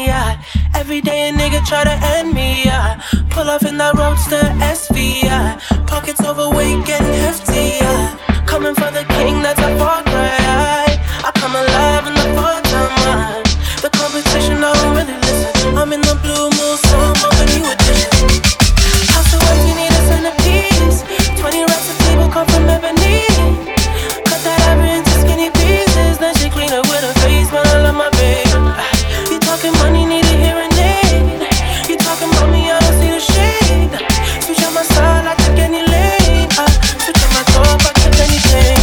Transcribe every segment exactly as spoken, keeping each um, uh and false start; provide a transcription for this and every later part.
yeah. Every day a nigga try to end me, yeah. Pull off in that roadster S V, yeah. Pockets overweight, getting hefty, yeah. Coming for the king, that's a far cry. I come alive in the part-time. The competition, I don't really listen. I'm in the blue moon, so I'm up a new edition. House of words, you need a centerpiece. Twenty racks of table come from ebony. Cut that ivory into skinny pieces. Then she clean up with her face, man, I love my babe. You talking money, need a hearing aid. You talking about me, I don't see the shade. Switch on my side, I take any lane. I switch on my top, I take anything.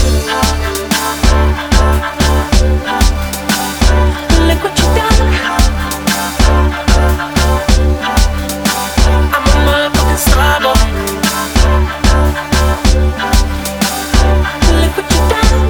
Look what you done. I'm a motherfucking star boy. Look what you done.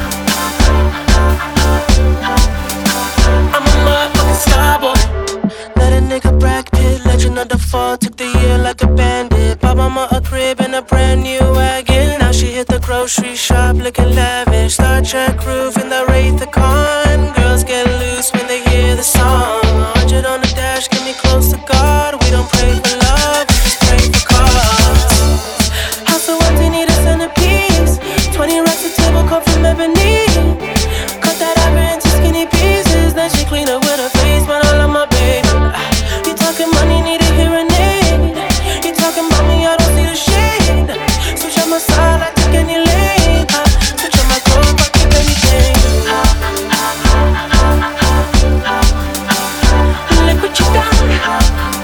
I'm a motherfucking star boy. Let a nigga Brad Pitt, legend of the fall, took the year like a bandit. Bought mama a crib and a brand new wagon. Now she hit the grocery shop looking lavish. Star Trek roof in the Wraith the Con. Girls get loose when they hear the song. Hundred on the dash, get me close to God. We don't pray for love, we just pray for cause. House of words, you need a centerpiece. Twenty racks of table come from ebony. Cut that ivory into skinny pieces. Then she clean up with her face, man, I love my baby. You talking money, need a hearing aid. You talking about me, I don't see the shade. Switch on my side, I take any lane. I switch on my clothes, I keep anything. Look what you done.